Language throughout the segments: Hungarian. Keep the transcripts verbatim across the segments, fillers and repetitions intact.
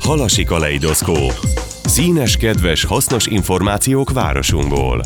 Halasi kaleidoszkóp. Színes, kedves, hasznos információk városunkból.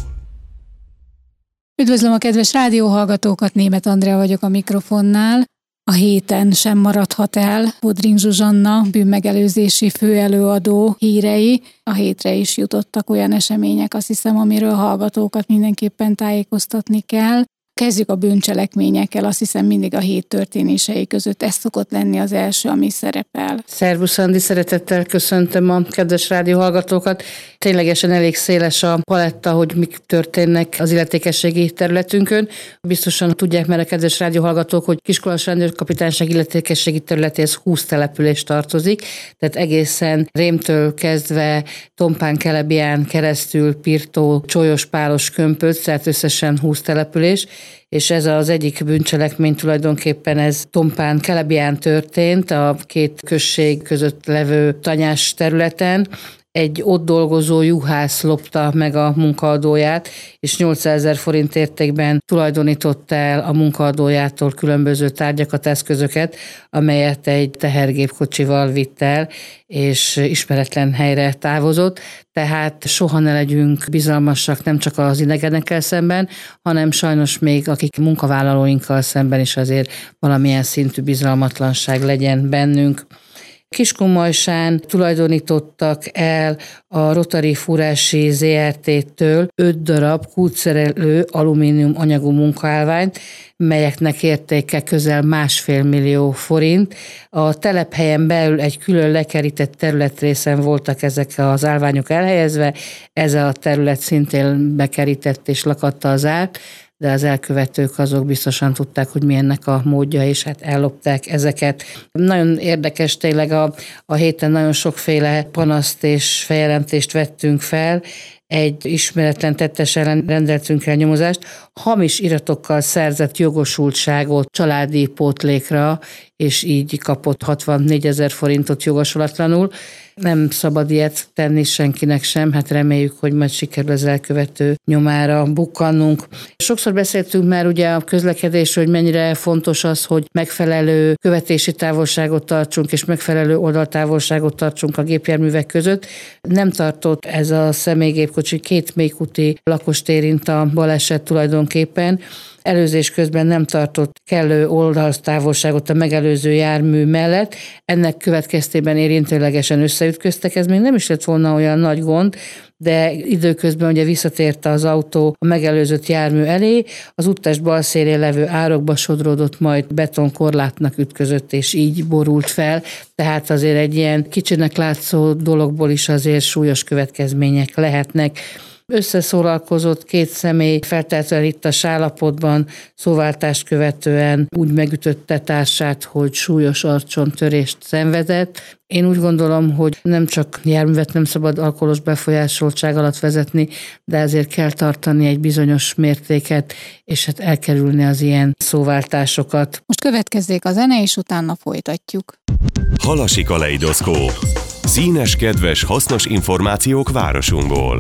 Üdvözlöm a kedves rádióhallgatókat, Németh Andrea vagyok a mikrofonnál. A héten sem maradhat el Bodring Zsuzsanna bűnmegelőzési főelőadó hírei. A hétre is jutottak olyan események, azt hiszem, amiről hallgatókat mindenképpen tájékoztatni kell. Kezdjük a bűncselekményekkel, azt hiszem mindig a hét történései között ez szokott lenni az első, ami szerepel. Szervusz Andi, szeretettel köszöntöm a kedves rádióhallgatókat. Ténylegesen elég széles a paletta, hogy mik történnek az illetékességi területünkön. Biztosan tudják már a kedves rádióhallgatók, hogy Kiskunhalas rendőrkapitányság illetékességi területéhez húsz település tartozik, tehát egészen Rémtől kezdve Tompán, Kelebián keresztül Pirtó, Csolyos, Pálos, Kömpöc, tehát összesen húsz település. És ez az egyik bűncselekmény tulajdonképpen ez Tompán, Kelebián történt, a két község között levő tanyás területen. Egy ott dolgozó juhász lopta meg a munkaadóját, és nyolcszázezer forint értékben tulajdonította el a munkaadójától különböző tárgyakat, eszközöket, amelyet egy tehergépkocsival vitt el, és ismeretlen helyre távozott. Tehát soha ne legyünk bizalmasak nem csak az idegenekkel szemben, hanem sajnos még akik munkavállalóinkkal szemben is azért valamilyen szintű bizalmatlanság legyen bennünk. Kiskunmajsán tulajdonítottak el a Rotary Fúrási zé er té-től öt darab kútszerelő alumínium anyagú munkaállványt, melyeknek értéke közel másfél millió forint. A telephelyen belül egy külön lekerített területrészen voltak ezek az állványok elhelyezve, ez a terület szintén bekerített és lakatta az át, de az elkövetők azok biztosan tudták, hogy mi ennek a módja, és hát ellopták ezeket. Nagyon érdekes tényleg a, a héten nagyon sokféle panaszt és feljelentést vettünk fel. Egy ismeretlen tettes ellen rendeltünk el nyomozást, hamis iratokkal szerzett jogosultságot családi pótlékra, és így kapott hatvannégyezer forintot jogosulatlanul. Nem szabad ilyet tenni senkinek sem, hát reméljük, hogy majd sikerül az elkövető nyomára bukkannunk. Sokszor beszéltünk már ugye a közlekedésről, hogy mennyire fontos az, hogy megfelelő követési távolságot tartsunk, és megfelelő oldaltávolságot tartsunk a gépjárművek között. Nem tartott ez a személygépkocsi, két mélyúti lakost érint a baleset tulajdonképpen. Előzés közben nem tartott kellő oldaltávolságot a megelőző jármű mellett. Ennek következtében érintőlegesen összeütköztek. Ez még nem is lett volna olyan nagy gond, de időközben ugye visszatért az autó a megelőzött jármű elé, az úttest bal szélén levő árokba sodródott, majd betonkorlátnak ütközött, és így borult fel. Tehát azért egy ilyen kicsinek látszó dologból is azért súlyos következmények lehetnek. Összeszólalkozott két személy feltétlenül ittas állapotban, szóváltást követően úgy megütötte társát, hogy súlyos arcsontörést szenvedett. Én úgy gondolom, hogy nem csak járművet nem szabad alkoholos befolyásoltság alatt vezetni, de ezért kell tartani egy bizonyos mértéket, és hát elkerülni az ilyen szóváltásokat. Most következzék a zene, és utána folytatjuk. Halasi kaleidoszkóp. Színes, kedves, hasznos információk városunkból.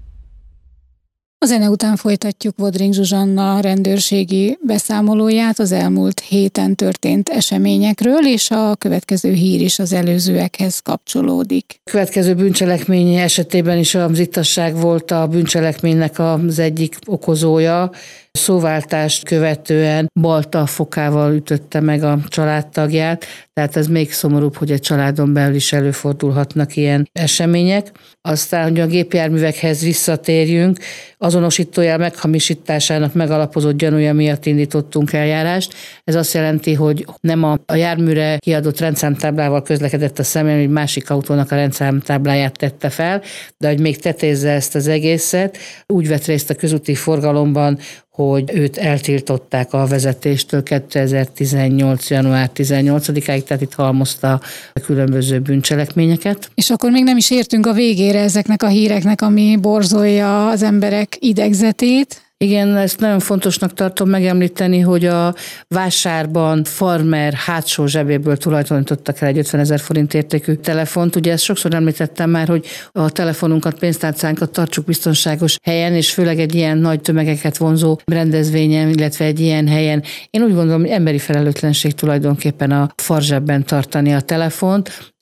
A zene után folytatjuk Bodring Zsuzsanna rendőrségi beszámolóját az elmúlt héten történt eseményekről, és a következő hír is az előzőekhez kapcsolódik. A következő bűncselekmény esetében is az ittasság volt a bűncselekménynek az egyik okozója. Szóváltást követően balta fokával ütötte meg a családtagját, tehát ez még szomorúbb, hogy egy családon belül is előfordulhatnak ilyen események. Aztán, hogy a gépjárművekhez visszatérjünk, azonosítójel meghamisításának megalapozott gyanúja miatt indítottunk eljárást. Ez azt jelenti, hogy nem a, a járműre kiadott rendszámtáblával közlekedett a személy, hogy másik autónak a rendszámtábláját tette fel, de hogy még tetézze ezt az egészet, úgy vett részt a közúti forgalomban, hogy őt eltiltották a vezetéstől kétezer-tizennyolc. január tizennyolcadikáig, tehát itt halmozta a különböző bűncselekményeket. És akkor még nem is értünk a végére ezeknek a híreknek, ami borzolja az emberek idegzetét. Igen, ezt nagyon fontosnak tartom megemlíteni, hogy a vásárban farmer hátsó zsebéből tulajdonítottak el egy ötvenezer forint értékű telefont. Ugye ezt sokszor említettem már, hogy a telefonunkat, pénztárcánkat tartsuk biztonságos helyen, és főleg egy ilyen nagy tömegeket vonzó rendezvényen, illetve egy ilyen helyen. Én úgy gondolom, hogy emberi felelőtlenség tulajdonképpen a farzsebben tartani a telefont.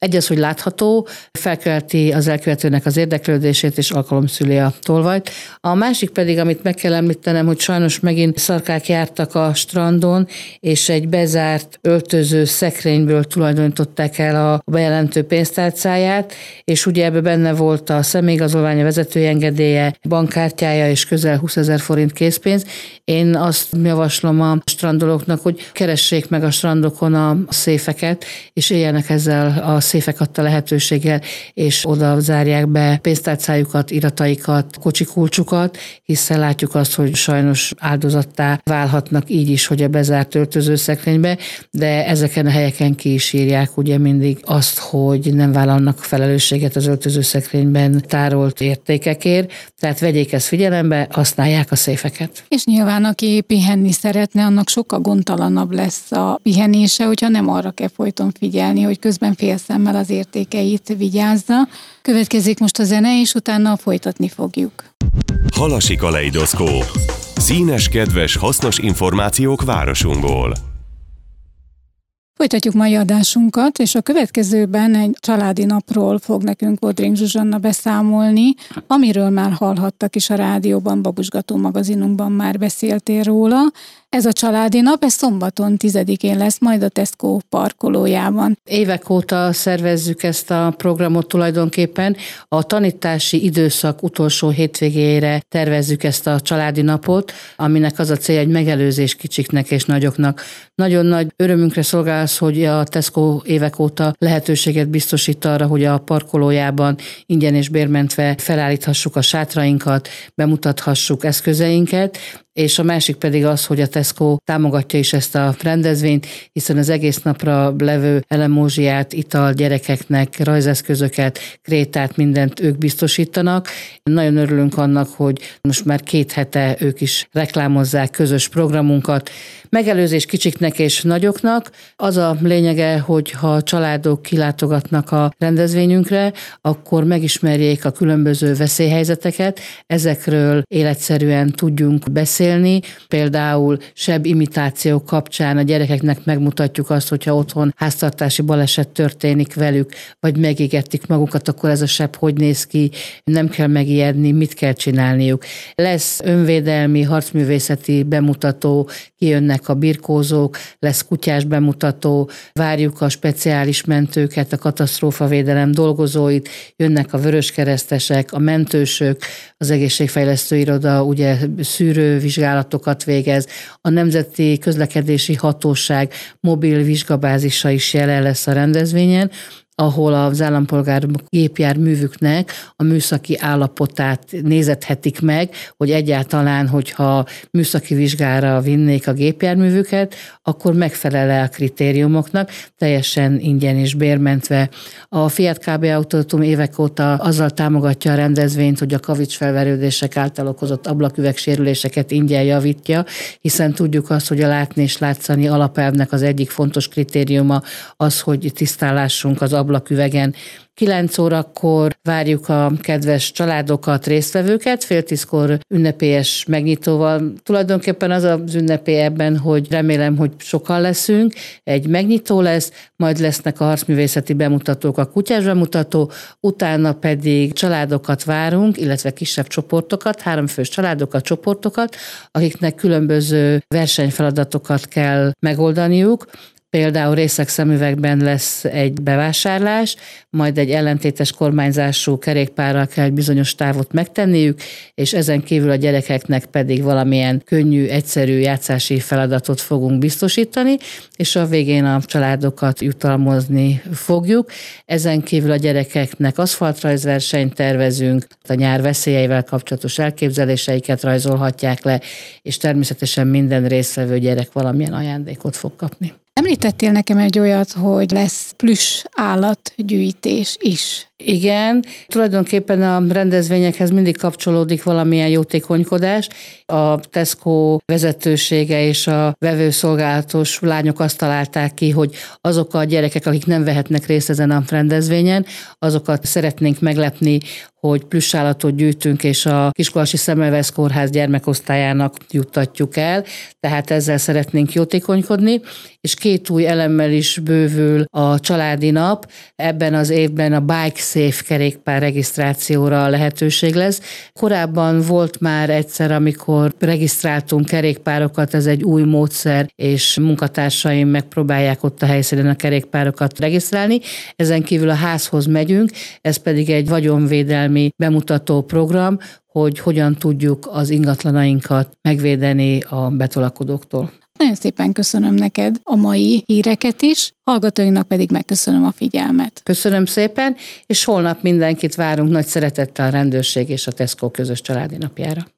Egy az, hogy látható, felkelti az elkövetőnek az érdeklődését, és alkalomszüli a tolvajt. A másik pedig, amit meg kell említenem, hogy sajnos megint szarkák jártak a strandon, és egy bezárt öltöző szekrényből tulajdonították el a bejelentő pénztárcáját, és ugye ebbe benne volt a személyigazolványa, vezetői engedélye, bankkártyája és közel húszezer forint készpénz. Én azt javaslom a strandolóknak, hogy keressék meg a strandokon a széfeket, és éljenek ezzel a széfek adta lehetőséggel, és oda zárják be pénztárcájukat, irataikat, kocsikulcsukat, hiszen látjuk azt, hogy sajnos áldozattá válhatnak így is, hogy a bezárt öltözőszekrénybe, de ezeken a helyeken ki is írják ugye mindig azt, hogy nem vállalnak felelősséget az öltözőszekrényben tárolt értékekért, tehát vegyék ezt figyelembe, használják a széfeket. És nyilván, aki pihenni szeretne, annak sokkal gondtalanabb lesz a pihenése, hogyha nem arra kell folyton figyelni, hogy közben félszemmel az értékeit vigyázza. Következik most a zene, és utána folytatni fogjuk. Halasi kaleidoszkóp. Színes, kedves, hasznos információk városunkból. Folytatjuk mai adásunkat, és a következőben egy családi napról fog nekünk Bodring Zsuzsanna beszámolni, amiről már hallhattak is a rádióban, Babusgató magazinunkban már beszéltél róla. Ez a családi nap, ez szombaton tizedikén lesz, majd a Tesco parkolójában. Évek óta szervezzük ezt a programot tulajdonképpen. A tanítási időszak utolsó hétvégére tervezzük ezt a családi napot, aminek az a célja, hogy megelőzés kicsiknek és nagyoknak. Nagyon nagy örömünkre szolgál az, hogy a Tesco évek óta lehetőséget biztosít arra, hogy a parkolójában ingyen és bérmentve felállíthassuk a sátrainkat, bemutathassuk eszközeinket, és a másik pedig az, hogy a Tesco támogatja is ezt a rendezvényt, hiszen az egész napra levő elemózsiát, ital gyerekeknek, rajzeszközöket, krétát, mindent ők biztosítanak. Nagyon örülünk annak, hogy most már két hete ők is reklámozzák közös programunkat. Megelőzés kicsiknek és nagyoknak. Az a lényege, hogy ha a családok kilátogatnak a rendezvényünkre, akkor megismerjék a különböző veszélyhelyzeteket, ezekről életszerűen tudjunk beszélni. Például seb imitáció kapcsán a gyerekeknek megmutatjuk azt, hogyha otthon háztartási baleset történik velük, vagy megégettik magukat, akkor ez a seb hogy néz ki, nem kell megijedni, mit kell csinálniuk. Lesz önvédelmi, harcművészeti bemutató, kijönnek a birkózók, lesz kutyás bemutató, várjuk a speciális mentőket, a katasztrófavédelem dolgozóit, jönnek a vöröskeresztesek, a mentősök, az egészségfejlesztő iroda ugye szűrővizsgálatokat végez, a Nemzeti Közlekedési Hatóság mobil vizsgabázisa is jelen lesz a rendezvényen, ahol az állampolgárok gépjárművüknek a műszaki állapotát nézethetik meg, hogy egyáltalán, hogyha műszaki vizsgára vinnék a gépjárművüket, akkor megfelel-e a kritériumoknak, teljesen ingyen és bérmentve. A Fiat ká bé Autotum évek óta azzal támogatja a rendezvényt, hogy a kavicsfelverődések által okozott ablaküvegsérüléseket ingyen javítja, hiszen tudjuk azt, hogy a látni és látszani alapelvnek az egyik fontos kritériuma az, hogy tisztállásunk az ablaküvegen. kilenc órakor várjuk a kedves családokat, résztvevőket, fél tízkor ünnepélyes megnyitóval. Tulajdonképpen az az ünnepély ebben, hogy remélem, hogy sokan leszünk. Egy megnyitó lesz, majd lesznek a harcművészeti bemutatók, a kutyás bemutató, utána pedig családokat várunk, illetve kisebb csoportokat, háromfős családokat, csoportokat, akiknek különböző versenyfeladatokat kell megoldaniuk. Például részegszemüvegben lesz egy bevásárlás, majd egy ellentétes kormányzású kerékpárral kell egy bizonyos távot megtenniük, és ezen kívül a gyerekeknek pedig valamilyen könnyű, egyszerű játszási feladatot fogunk biztosítani, és a végén a családokat jutalmazni fogjuk. Ezen kívül a gyerekeknek aszfaltrajzversenyt tervezünk, a nyár veszélyeivel kapcsolatos elképzeléseiket rajzolhatják le, és természetesen minden résztvevő gyerek valamilyen ajándékot fog kapni. Említettél nekem egy olyat, hogy lesz plüss állatgyűjtés is. Igen, tulajdonképpen a rendezvényekhez mindig kapcsolódik valamilyen jótékonykodás. A Tesco vezetősége és a vevőszolgálatos lányok azt találták ki, hogy azok a gyerekek, akik nem vehetnek részt ezen a rendezvényen, azokat szeretnénk meglepni, hogy plüssállatot gyűjtünk, és a Kiskolasi Semmelweis Kórház gyermekosztályának juttatjuk el, tehát ezzel szeretnénk jótékonykodni, és két új elemmel is bővül a családi nap. Ebben az évben a Bike Safe kerékpár regisztrációra lehetőség lesz. Korábban volt már egyszer, amikor regisztráltunk kerékpárokat, ez egy új módszer, és munkatársaim megpróbálják ott a helyszínen a kerékpárokat regisztrálni. Ezen kívül a házhoz megyünk, ez pedig egy vagyonvédelmi bemutató program, hogy hogyan tudjuk az ingatlanainkat megvédeni a betolakodóktól. Nagyon szépen köszönöm neked a mai híreket is, hallgatóinknak pedig megköszönöm a figyelmet. Köszönöm szépen, és holnap mindenkit várunk nagy szeretettel a rendőrség és a Tesco közös családi napjára.